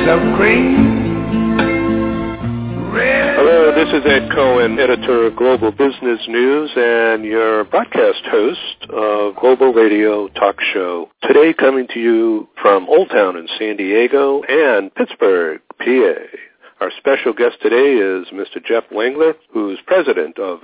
skies of green. Hello, this is Ed Cohen, editor of Global Business News and your broadcast host of Global Radio Talk Show. Today coming to you from Old Town in San Diego and Pittsburgh, PA. Our special guest today is Mr. Jeff Wengler, who's president of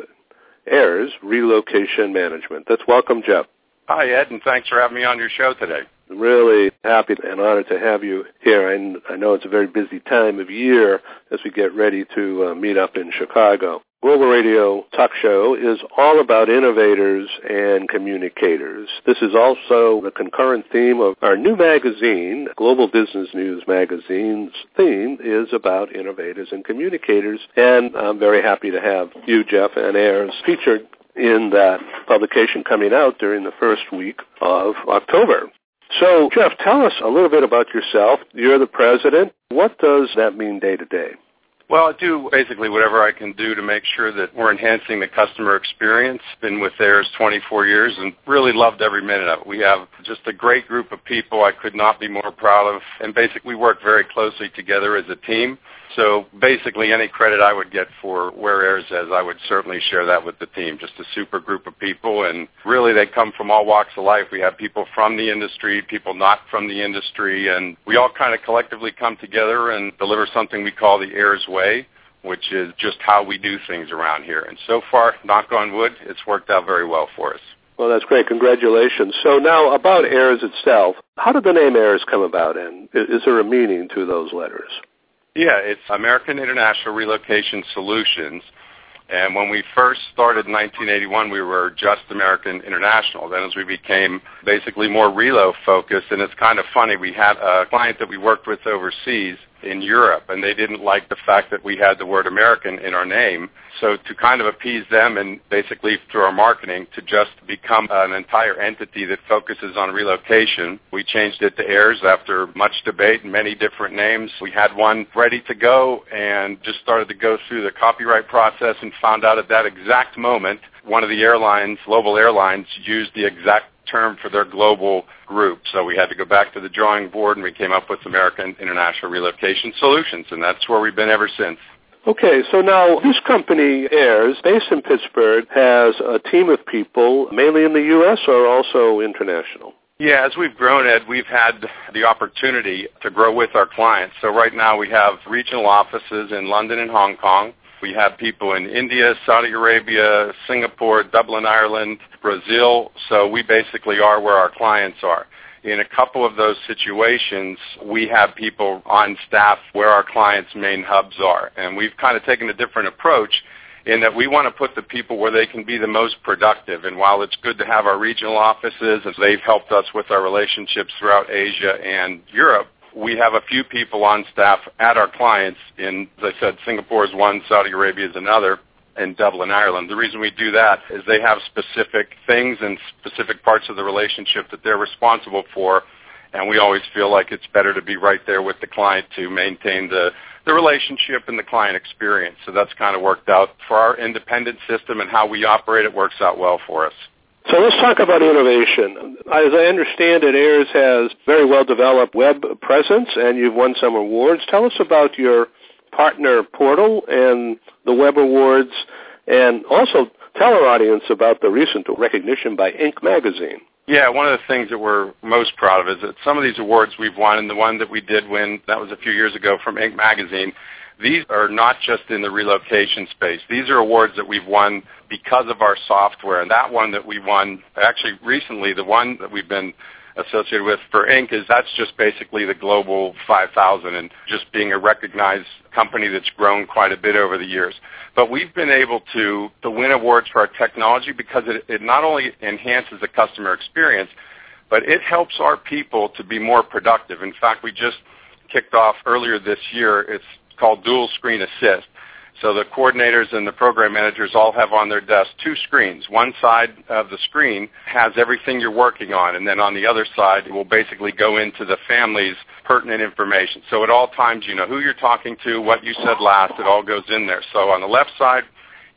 AIRS Relocation Management. Let's welcome Jeff. Hi, Ed, and thanks for having me on your show today. Really happy and honored to have you here. I know it's a very busy time of year as we get ready to meet up in Chicago. Global Radio Talk Show is all about innovators and communicators. This is also the concurrent theme of our new magazine. Global Business News magazine's theme is about innovators and communicators, and I'm very happy to have you, Jeff, and AIRS featured in that publication coming out during the first week of October. So, Jeff, tell us a little bit about yourself. You're the president. What does that mean day to day? Well, I do basically whatever I can do to make sure that we're enhancing the customer experience. Been with AIRS 24 years and really loved every minute of it. We have just a great group of people I could not be more proud of, and basically we work very closely together as a team. So basically any credit I would get for where AIRS is, I would certainly share that with the team. Just a super group of people, and really they come from all walks of life. We have people from the industry, people not from the industry, and we all kind of collectively come together and deliver something we call the AIRS Way, which is just how we do things around here. And so far, knock on wood, it's worked out very well for us. Well, that's great. Congratulations. So now about AIRS itself, how did the name AIRS come about, and is there a meaning to those letters? Yeah, it's American International Relocation Solutions. And when we first started in 1981, we were just American International. Then as we became basically more relo-focused, and it's kind of funny, we had a client that we worked with overseas in Europe, and they didn't like the fact that we had the word American in our name. So to kind of appease them and basically through our marketing to just become an entire entity that focuses on relocation, we changed it to AIRS after much debate and many different names. We had one ready to go and just started to go through the copyright process and found out at that exact moment one of the airlines, global airlines, used the exact term for their global group. So we had to go back to the drawing board, and we came up with American International Relocation Solutions, and that's where we've been ever since. Okay, so now this company, AIRS, based in Pittsburgh, has a team of people, mainly in the U.S. or also international? Yeah, as we've grown, Ed, we've had the opportunity to grow with our clients. So right now we have regional offices in London and Hong Kong. We have people in India, Saudi Arabia, Singapore, Dublin, Ireland, Brazil. So we basically are where our clients are. In a couple of those situations, we have people on staff where our clients' main hubs are. And we've kind of taken a different approach in that we want to put the people where they can be the most productive. And while it's good to have our regional offices, as they've helped us with our relationships throughout Asia and Europe, we have a few people on staff at our clients in, as I said, Singapore is one, Saudi Arabia is another, and Dublin, Ireland. The reason we do that is they have specific things and specific parts of the relationship that they're responsible for, and we always feel like it's better to be right there with the client to maintain the relationship and the client experience. So that's kind of worked out for our independent system, and how we operate it works out well for us. So let's talk about innovation. As I understand it, AIRS has very well-developed web presence, and you've won some awards. Tell us about your partner portal and the web awards, and also tell our audience about the recent recognition by Inc. magazine. Yeah, one of the things that we're most proud of is that some of these awards we've won, and the one that we did win, that was a few years ago from Inc. magazine, these are not just in the relocation space. These are awards that we've won because of our software. And that one that we won, actually recently, the one that we've been associated with for Inc. that's just basically the Global 5000 and just being a recognized company that's grown quite a bit over the years. But we've been able to win awards for our technology because it not only enhances the customer experience, but it helps our people to be more productive. In fact, we just kicked off earlier this year. It's called Dual Screen Assist. So the coordinators and the program managers all have on their desk two screens. One side of the screen has everything you're working on, and then on the other side it will basically go into the family's pertinent information. So at all times you know who you're talking to, what you said last, it all goes in there. So on the left side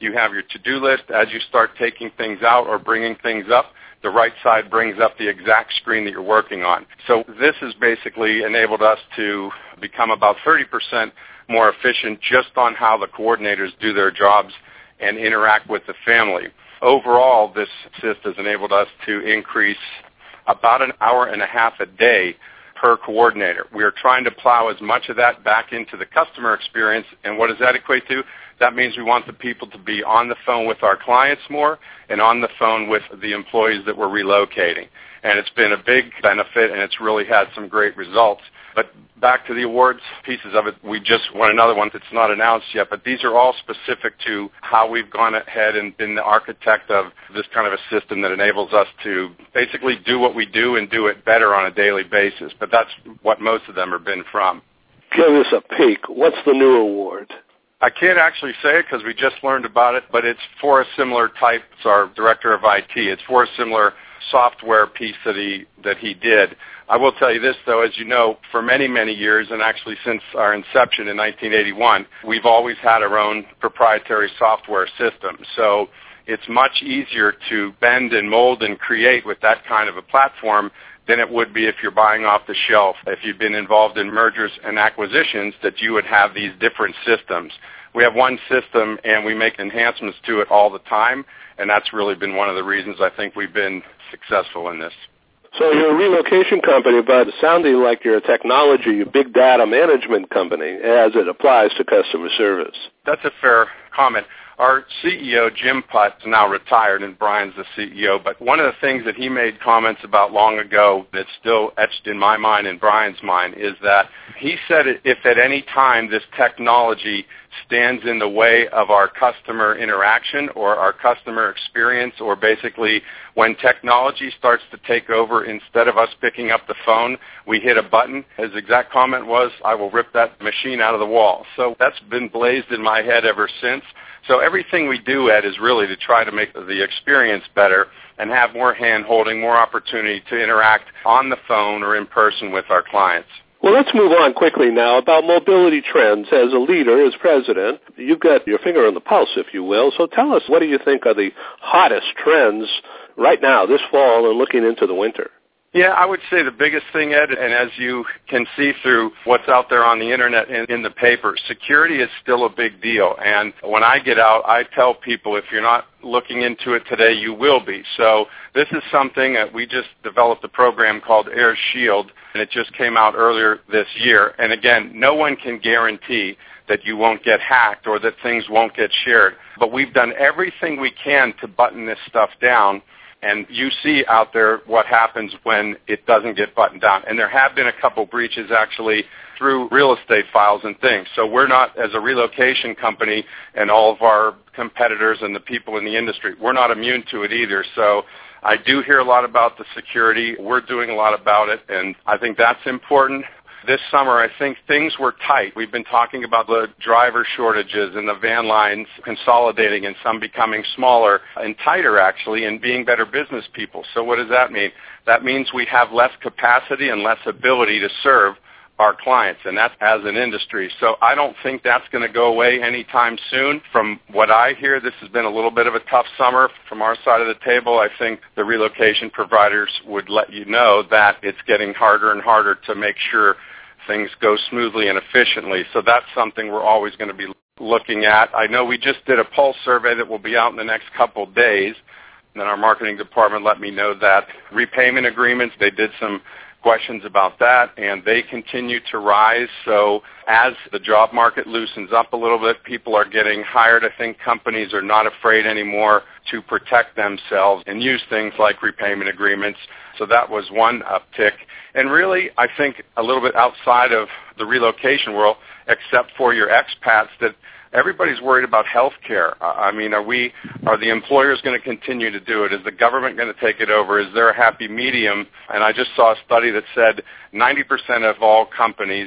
You have your to-do list. As you start taking things out or bringing things up, the right side brings up the exact screen that you're working on. So this has basically enabled us to become about 30% more efficient just on how the coordinators do their jobs and interact with the family. Overall, this assist has enabled us to increase about an hour and a half a day per coordinator. We are trying to plow as much of that back into the customer experience, and what does that equate to? That means we want the people to be on the phone with our clients more and on the phone with the employees that we're relocating. And it's been a big benefit, and it's really had some great results. But back to the awards pieces of it, we just won another one that's not announced yet, but these are all specific to how we've gone ahead and been the architect of this kind of a system that enables us to basically do what we do and do it better on a daily basis. But that's what most of them have been from. Give us a peek. What's the new award? I can't actually say it because we just learned about it, but it's for a similar type. It's our director of IT. It's for a similar software piece that he did. I will tell you this, though, as you know, for many, many years, and actually since our inception in 1981, we've always had our own proprietary software system. So it's much easier to bend and mold and create with that kind of a platform than it would be if you're buying off the shelf. If you've been involved in mergers and acquisitions, that you would have these different systems. We have one system, and we make enhancements to it all the time, and that's really been one of the reasons I think we've been successful in this. So you're a relocation company, but sounding like you're a technology, a big data management company as it applies to customer service. That's a fair comment. Our CEO, Jim Putt, is now retired, and Brian's the CEO. But one of the things that he made comments about long ago that's still etched in my mind and Brian's mind is that he said if at any time this technology stands in the way of our customer interaction or our customer experience, or basically when technology starts to take over, instead of us picking up the phone, we hit a button. His exact comment was, I will rip that machine out of the wall. So that's been blazed in my head ever since. So everything we do, Ed, is really to try to make the experience better and have more hand-holding, more opportunity to interact on the phone or in person with our clients. Well, let's move on quickly now about mobility trends. As a leader, as president, you've got your finger on the pulse, if you will. So tell us, what do you think are the hottest trends right now, this fall, and looking into the winter? Yeah, I would say the biggest thing, Ed, and as you can see through what's out there on the Internet and in the paper, security is still a big deal. And when I get out, I tell people if you're not looking into it today, you will be. So this is something that we just developed a program called Air Shield, and it just came out earlier this year. And again, no one can guarantee that you won't get hacked or that things won't get shared. But we've done everything we can to button this stuff down. And you see out there what happens when it doesn't get buttoned down. And there have been a couple breaches actually through real estate files and things. So we're not, as a relocation company and all of our competitors and the people in the industry, we're not immune to it either. So I do hear a lot about the security. We're doing a lot about it, and I think that's important. This summer, I think things were tight. We've been talking about the driver shortages and the van lines consolidating and some becoming smaller and tighter, actually, and being better business people. So what does that mean? That means we have less capacity and less ability to serve our clients, and that's as an industry. So I don't think that's going to go away anytime soon. From what I hear, this has been a little bit of a tough summer from our side of the table. I think the relocation providers would let you know that it's getting harder and harder to make sure things go smoothly and efficiently. So that's something we're always going to be looking at. I know we just did a pulse survey that will be out in the next couple of days, and then our marketing department let me know that repayment agreements, they did some questions about that, and they continue to rise. So as the job market loosens up a little bit, people are getting hired. I think companies are not afraid anymore to protect themselves and use things like repayment agreements. So that was one uptick. And really, I think a little bit outside of the relocation world, except for your expats, that everybody's worried about health care. I mean, are the employers going to continue to do it? Is the government going to take it over? Is there a happy medium? And I just saw a study that said 90% of all companies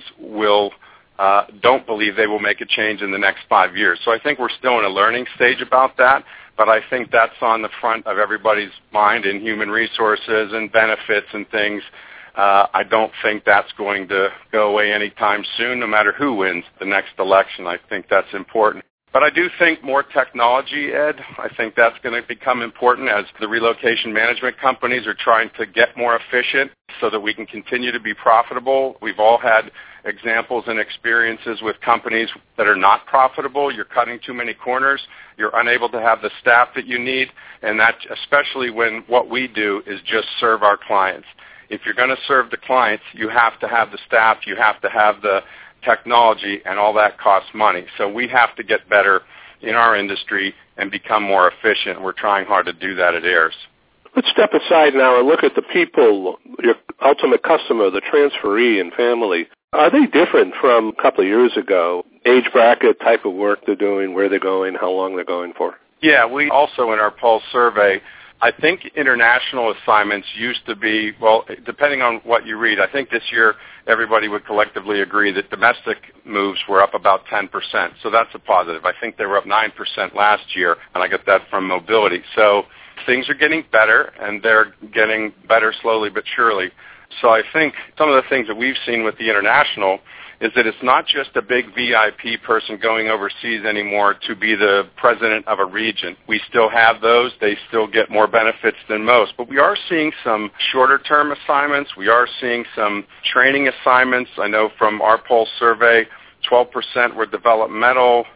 don't believe they will make a change in the next 5 years. So I think we're still in a learning stage about that, but I think that's on the front of everybody's mind in human resources and benefits and things. I don't think that's going to go away anytime soon, no matter who wins the next election. I think that's important. But I do think more technology, Ed. I think that's going to become important as the relocation management companies are trying to get more efficient so that we can continue to be profitable. We've all had examples and experiences with companies that are not profitable. You're cutting too many corners. You're unable to have the staff that you need, and that especially when what we do is just serve our clients. If you're going to serve the clients, you have to have the staff, you have to have the technology, and all that costs money. So we have to get better in our industry and become more efficient. We're trying hard to do that at Ayers. Let's step aside now and look at the people, your ultimate customer, the transferee and family. Are they different from a couple of years ago? Age bracket, type of work they're doing, where they're going, how long they're going for? Yeah, we also in our Pulse survey, I think international assignments used to be, well, depending on what you read, I think this year everybody would collectively agree that domestic moves were up about 10%. So that's a positive. I think they were up 9% last year, and I get that from mobility. So things are getting better, and they're getting better slowly but surely. So I think some of the things that we've seen with the international is that it's not just a big VIP person going overseas anymore to be the president of a region. We still have those. They still get more benefits than most. But we are seeing some shorter-term assignments. We are seeing some training assignments. I know from our Pulse survey, 12% were developmental,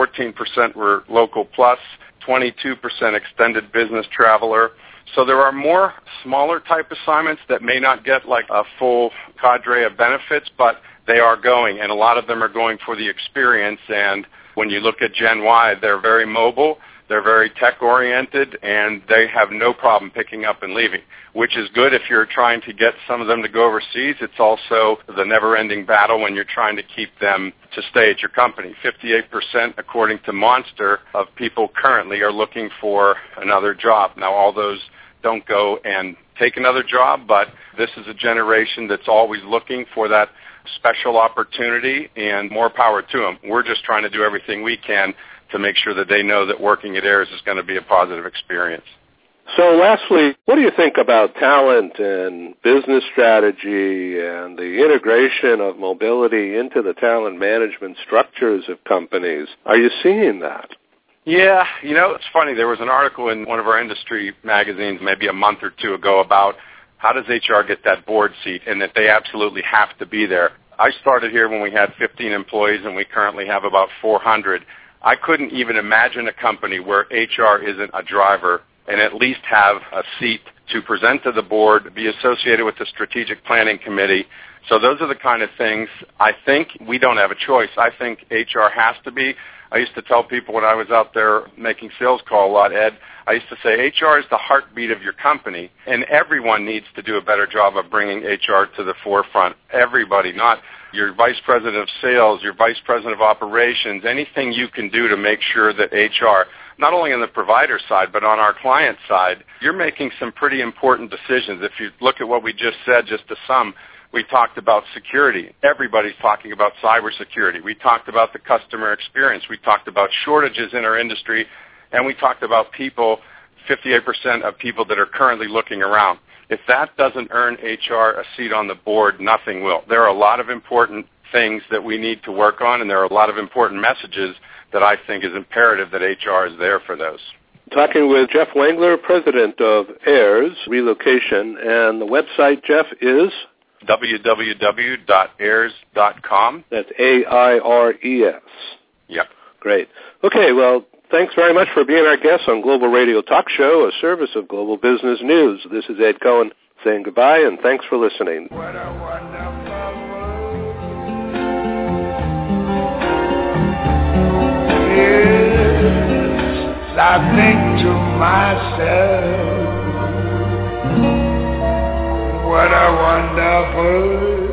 14% were local plus, 22% extended business traveler. So there are more smaller type assignments that may not get like a full cadre of benefits, but they are going, and a lot of them are going for the experience. And when you look at Gen Y, they're very mobile, they're very tech-oriented, and they have no problem picking up and leaving, which is good if you're trying to get some of them to go overseas. It's also the never-ending battle when you're trying to keep them to stay at your company. 58%, according to Monster, of people currently are looking for another job. Now, all those don't go and take another job, but this is a generation that's always looking for that special opportunity, and more power to them. We're just trying to do everything we can to make sure that they know that working at Ayers is going to be a positive experience. So lastly, what do you think about talent and business strategy and the integration of mobility into the talent management structures of companies? Are you seeing that? Yeah, you know, it's funny. There was an article in one of our industry magazines maybe a month or two ago about how does HR get that board seat, and that they absolutely have to be there. I started here when we had 15 employees, and we currently have about 400. I couldn't even imagine a company where HR isn't a driver and at least have a seat to present to the board, be associated with the strategic planning committee. So those are the kind of things I think we don't have a choice. I think HR has to be. I used to tell people when I was out there making sales call a lot, Ed, I used to say HR is the heartbeat of your company, and everyone needs to do a better job of bringing HR to the forefront. Everybody, not your vice president of sales, your vice president of operations, anything you can do to make sure that HR, not only on the provider side, but on our client side, you're making some pretty important decisions. If you look at what we just said, just to sum, we talked about security. Everybody's talking about cybersecurity. We talked about the customer experience. We talked about shortages in our industry. And we talked about people, 58% of people that are currently looking around. If that doesn't earn HR a seat on the board, nothing will. There are a lot of important things that we need to work on, and there are a lot of important messages that I think is imperative that HR is there for those. Talking with Jeff Wengler, president of Ayers Relocation, and the website, Jeff, is www.ayers.com. That's AIRES. Yep. Great. Okay, well, thanks very much for being our guest on Global Radio Talk Show, a service of Global Business News. This is Ed Cohen saying goodbye, and thanks for listening. What a wonderful world. Yes, I think to myself, what a wonderful